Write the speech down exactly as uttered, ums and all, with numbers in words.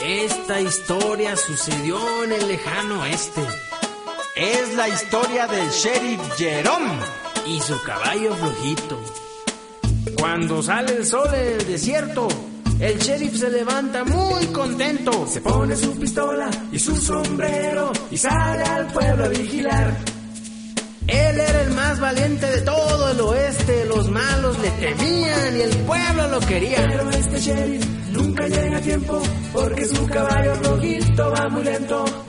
Esta historia sucedió en el lejano oeste. Es la historia del sheriff Jerome y su caballo flojito. Cuando sale el sol en el desierto, el sheriff se levanta muy contento. Se pone su pistola y su sombrero y sale al pueblo a vigilar. Él era el más valiente de todo el oeste. Los malos le temían y el pueblo lo quería. Pero este sheriff nunca llega a tiempo porque su caballo rojito va muy lento.